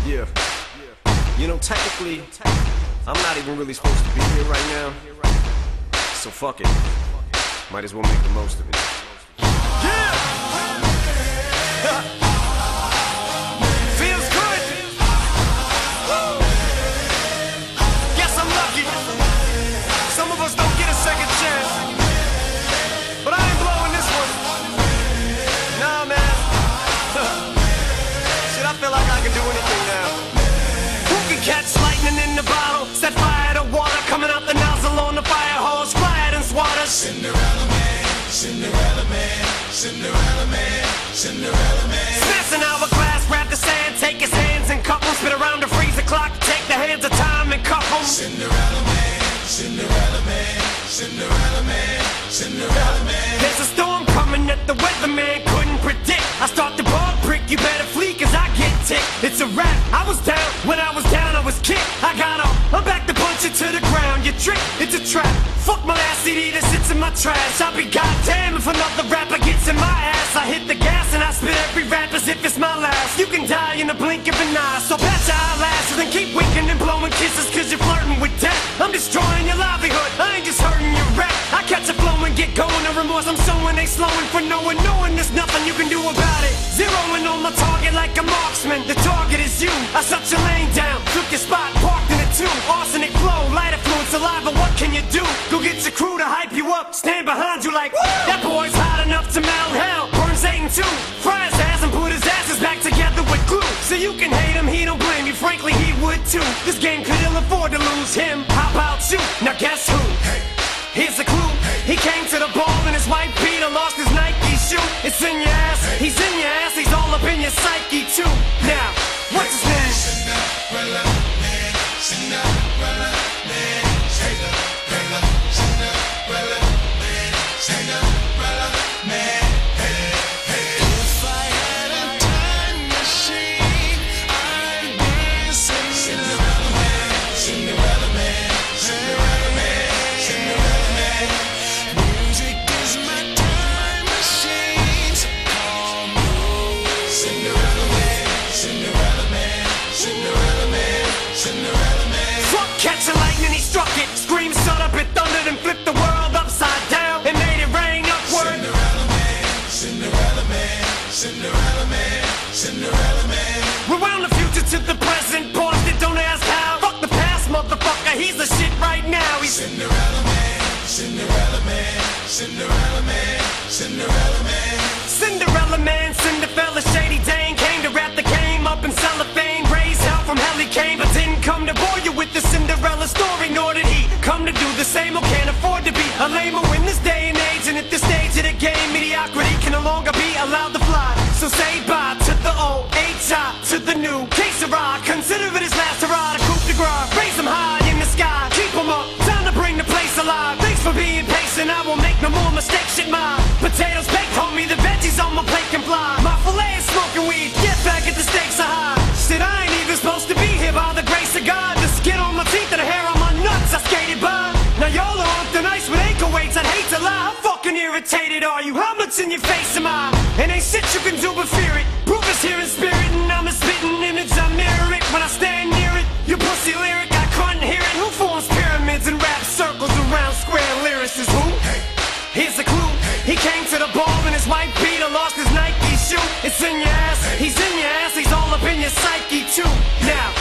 Yeah. You know, technically, I'm not even really supposed to be here right now. So fuck it. Might as well make the most of it. Yeah! Feels good! Woo! Guess I'm lucky. Some of us don't get a second chance. But I ain't blowing this one. Nah, man. Shit, I feel like I can do anything now. Who can catch lightning in the bottle? Set fire to water coming out the nozzle on the fire hose. Quiet and swatters. Cinderella man, Cinderella man, Cinderella man, Cinderella man. Smash an hourglass, grab the sand, take his hands and cup 'em. Spit around the freezer clock, take the hands of time and cuff 'em. Cinderella man, Cinderella man, Cinderella man, Cinderella man. There's a storm coming that the weatherman couldn't predict. I start the ball prick, you better flee cause I get ticked. It's a wrap, I was down, when I was down I was kicked. I got up, I'm back to punch it to the ground. You trick, it's a trap. Fuck my last CD that sits in my trash. I'll be goddamn if another rapper gets in my ass. I hit the gas and I spit every rap as if it's my last. You can die in the blink of an eye, so patch your eyelashes and keep winking and blowing kisses cause you're flirting with death. I'm destroying your livelihood, I ain't just hurting your rap. I catch a flow and get going, the remorse I'm showing they slowing for knowing there's nothing you can do about it. Zeroing on my target like a marksman, the target is you. I shut your lane down, took your spot, parked in it too. Arsenic flow, lighter fluid, saliva, what can you do? Go get your crew to hype you up, stand behind you like, woo! That boy's hot enough to melt hell, burns Satan too. Fry his ass and put his asses back together with glue. So you can hate him, he don't blame you, frankly he would too. This game could ill afford to lose him, how about you? Now guess who? Here's a clue, he came to the ball in his white Peter, lost his Nike shoe. It's in your ass, he's in your ass, he's all up in your psyche too. Now, what's his name? Cinderella man, Cinderella man, Cinderella, Cinderella man, Cinderella man. Hey, hey. If I had a time machine, I'd be Cinderella man, Cinderella man, Cinderella man, Cinderella man. Music is my time machine, so call me Cinderella man, Cinderella man, Cinderella man, Cinderella man. Fuck catching lightning, he struck it. Scream, shut up, it thundered and flipped the world upside down and made it rain upward. Cinderella man, Cinderella man, Cinderella man, Cinderella man. Rewound the future to the present, paused it, don't ask how. Fuck the past, motherfucker, he's the shit right now. He's Cinderella man, Cinderella man, Cinderella man, Cinderella man. Cinderella man, Cinderella, Shady Dane came to rap the game up in cellophane. Raised hell from hell he came, but didn't come to bore you with the Cinderella story. Nor did he come to do the same or can't afford to be a lamer in this day and age. And at this stage of the game, mediocrity can no longer be allowed to fly. So say bye to the old, H.I. to the new. Case of ride, consider it his last hurrah to coupe de grace. Raise him high in the sky, keep him up, time to bring the place alive. Thanks for being patient, I won't make no more mistakes. Shit, my potatoes baked, homie, the veggies on my plate can fly. My filet is smoking weed, get back at the stakes are high. Shit, I ain't even supposed to be here by the grace of God. The skin on my teeth and the hair on my nuts, I skated by. Now y'all are off the ice with ankle weights, I'd hate to lie. How fucking irritated are you? How much in your face am I? And ain't shit you can do but fear it. Proof is here in spirit and I'm a spitting image, I mirror it when I stand near it. Your pussy lyric, I couldn't hear it. Who forms pyramids and rap circles around square lyrics is who? Here's a clue, he came to the ball in his white Peter, lost his Nike shoe. It's in your ass, he's in your ass, he's all up in your psyche too. Now,